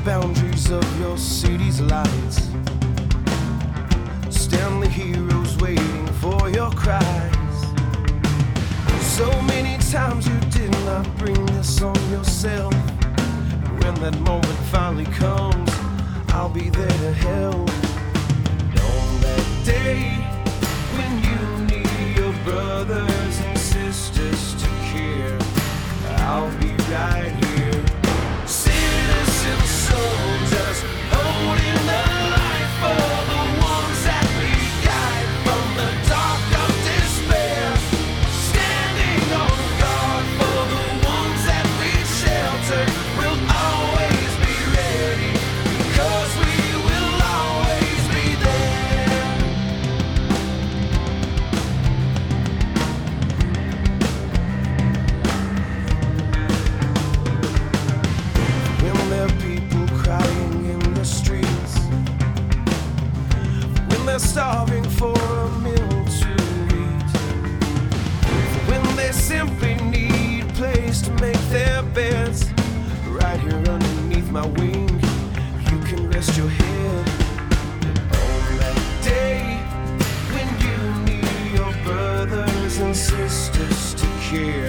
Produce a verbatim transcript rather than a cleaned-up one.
boundaries of your city's lights. Stand the heroes waiting for your cries. So many times you did not bring this on yourself. When that moment finally comes, I'll be there to help. And on that day when you need your brothers and sisters to care, I'll be right here. Citizen soldiers holding the light for the ones that we guide from the dark of despair. Standing on guard for the ones that we shelter. We'll always be ready, because we will always be there. When there are people crying in the streets, when they're starving for a meal to eat, when they simply need a place to make their beds, right here underneath my wing, you can rest your head. And on that day when you need your brothers and sisters to care,